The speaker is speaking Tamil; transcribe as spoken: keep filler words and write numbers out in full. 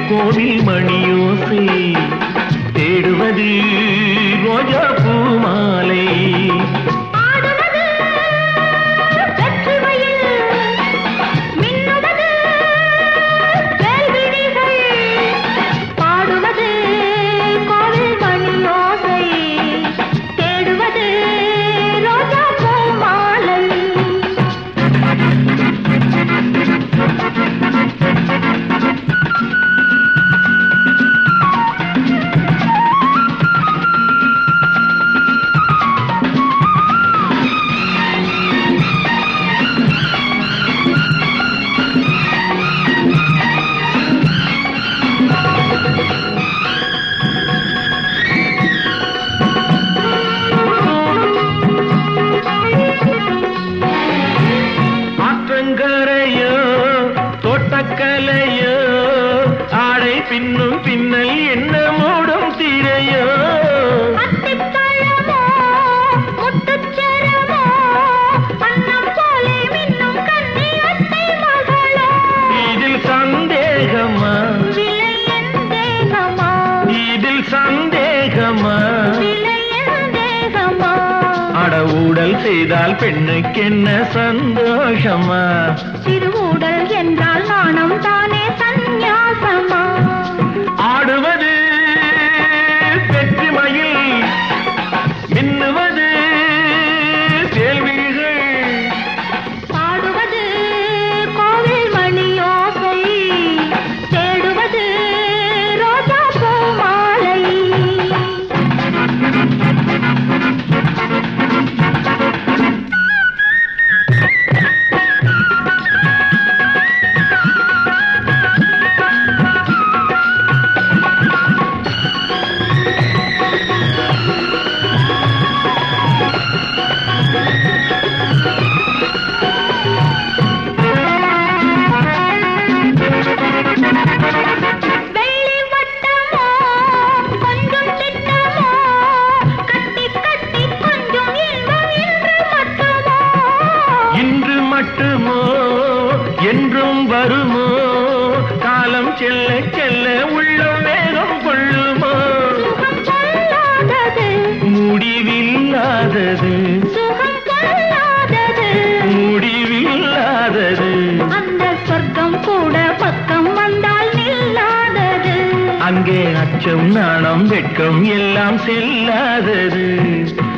கோவில் மணியோசை தேடுவது ரோஜா பூ மாலை கரையோ தோட்டக்கலையோ ஆடை பின்னும் பின்னல் என்ன மூடும் திரையோ இதில் சந்தேகமா இதில் சந்தேகமா ஊடல் செய்தால் பெண்ணுக்கு என்ன சந்தோஷமா சிறுஊடல் என்றால் நாணம் தானே சந்நியாசமா ஆடுவது வெற்றிமயில் மின்னுவது கேள்விகள் பாடுவது கோவில் மணியோசை தேடுவது ரோஜா பூ மாலை மட்டுமோ என்றும் வருமோ காலம் செல்ல செல்ல உள்ளம் வேகம் கொள்ளுமோ முடிவில்லாதது முடிவில்லாதது அந்த சொர்க்கம் கூட பக்கம் வந்தால் நில்லாதது அங்கே அச்சம் நாணம் வெட்கம் எல்லாம் செல்லாதது